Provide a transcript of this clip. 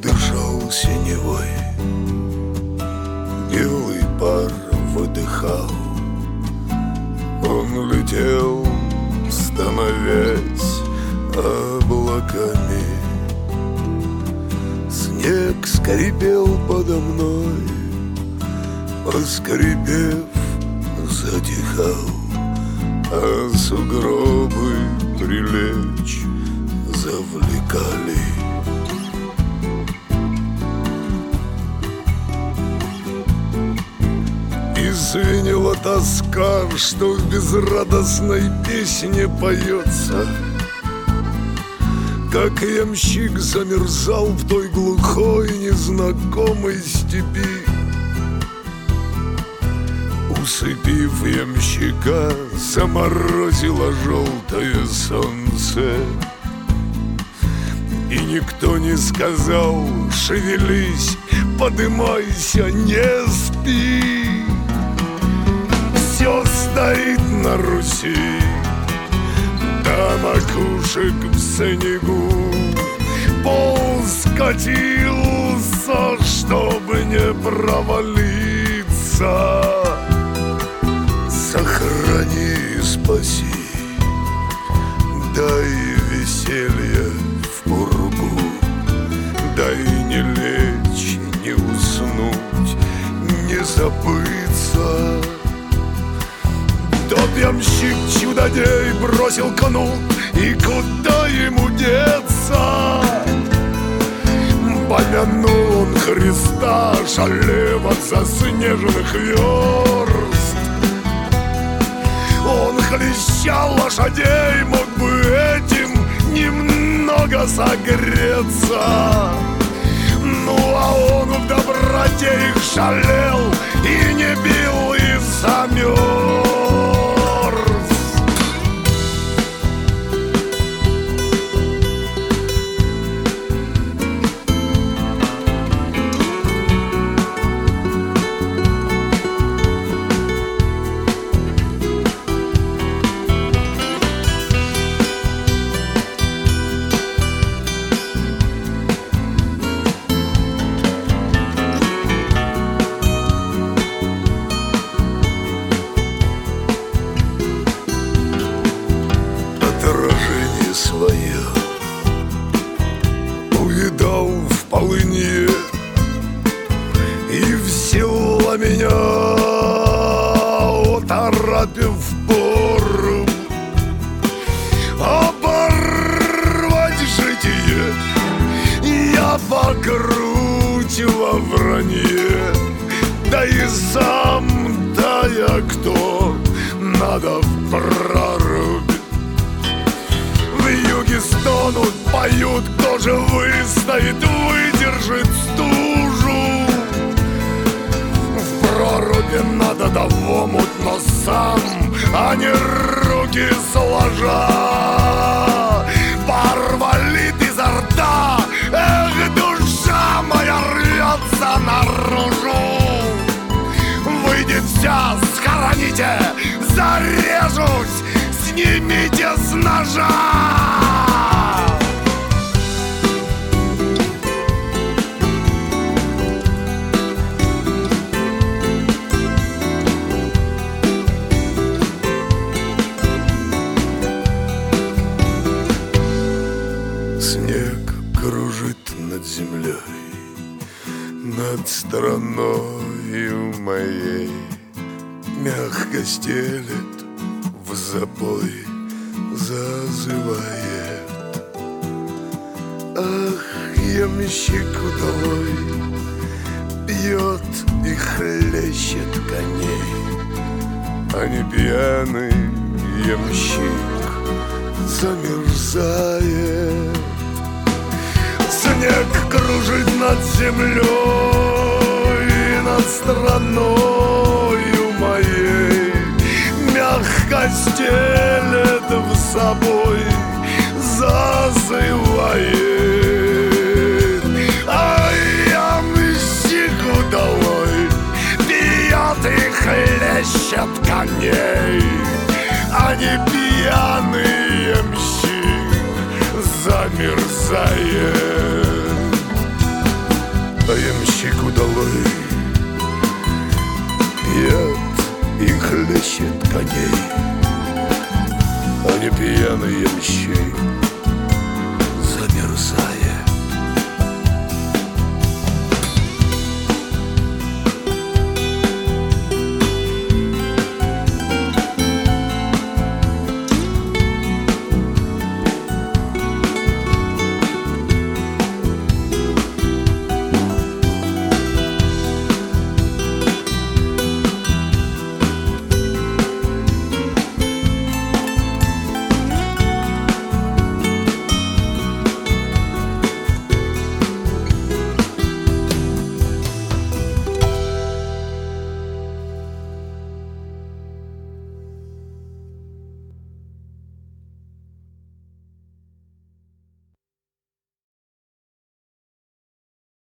дышал синевой, белый пар выдыхал. Он летел, становясь облаками. Снег скрипел подо мной, поскрипев, затихал, а сугробы прилечь завлекали. И звенела тоска, что в безрадостной песне поется, как ямщик замерзал в той глухой незнакомой степи. Усыпив ямщика, заморозило желтое солнце, и никто не сказал: шевелись, подымайся, не спи. Все стоит на Руси, до макушек в снегу. Пол скатился, чтобы не провалиться. Сохрани и спаси, дай веселье в пургу, дай не лечь, не уснуть, не забыться. Тот ямщик чудодей бросил кнут, и куда ему деться? Помянул он Христа, шалев от заснеженных верст. Он хлещал лошадей, мог бы этим немного согреться. Ну а он в доброте их шалел и не бил, и замерз. Свое увидал в полыне, и взяла меня, оторопив пору, оборвать житие. Я по грудь во вранье, да и сам-то я кто, надо в проруби. В юге стонут, поют, кто же выстоит, выдержит стужу. В проруби надо да в омут, но сам, а не руки сложа. Пар валит изо рта, эх, душа моя рвется наружу. Выйдет вся, схороните, зарежусь, снимите с ножа! Снег кружит над землей, над страною моей, мягко стелет, в запой зазывает. Ах, ямщик удалой пьет и хлещет коней, а не пьяный ямщик замерзает. Снег кружит над землей, над страною моей, мягко стелет в собой, зазывает. А ямщик удалой пьет и хлещет коней, а не пьяный ямщик замерзает. скачет коней, а не пьяные мщей.